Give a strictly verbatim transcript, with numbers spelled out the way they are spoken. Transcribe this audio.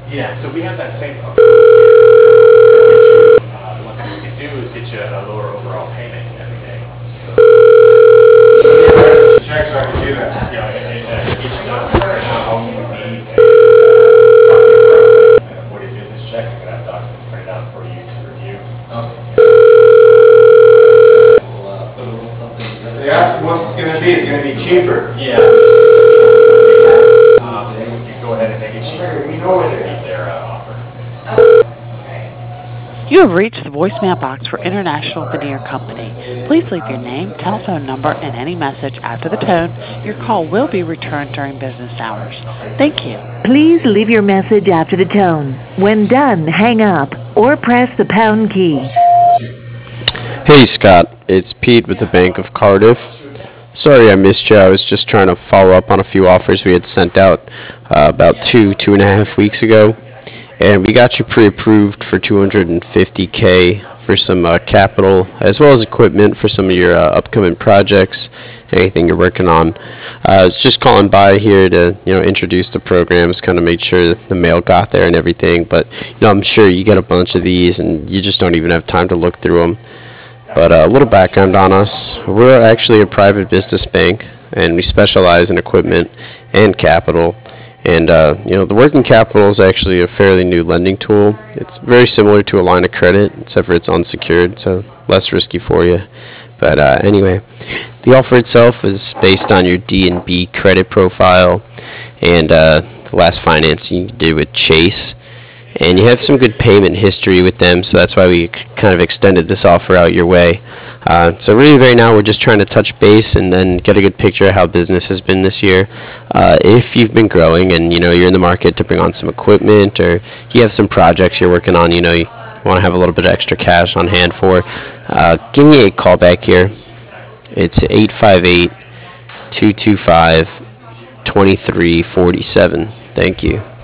Yeah, so we have that same. Uh, one thing we can do is get you a lower overall payment every day. So, check so I can do that. yeah, and, and uh, get you notes right now how you need and a forty business check. I'm gonna have documents printed out for you to review. They asked what's it going to be. It's going to be cheaper. Yeah. Um, we can go ahead and make it cheaper. We know it beat their uh, offer. You have reached the voicemail box for International Veneer Company. Please leave your name, telephone number, and any message after the tone. Your call will be returned during business hours. Thank you. Please leave your message after the tone. When done, hang up or press the pound key. Hey Scott, it's Pete with the Bank of Cardiff. Sorry I missed you. I was just trying to follow up on a few offers we had sent out uh, about two, two and a half weeks ago. And we got you pre-approved for two hundred fifty K for some uh, capital as well as equipment for some of your uh, upcoming projects, anything you're working on. Uh, I was just calling by here to you know introduce the programs, kind of make sure that the mail got there and everything. But you know I'm sure you get a bunch of these and you just don't even have time to look through them. But uh, a little background on us. We're actually a private business bank, and we specialize in equipment and capital. And uh, you know, the working capital is actually a fairly new lending tool. It's very similar to a line of credit, except for it's unsecured, so less risky for you. But uh, anyway, the offer itself is based on your D and B credit profile and uh, the last financing you did with Chase. And you have some good payment history with them, so that's why we kind of extended this offer out your way. Uh, so really right now we're just trying to touch base and then get a good picture of how business has been this year. Uh, if you've been growing and you know you're in the market to bring on some equipment, or you have some projects you're working on, you know you want to have a little bit of extra cash on hand for, uh, give me a call back here. It's eight five eight, two two five, two three four seven. Thank you.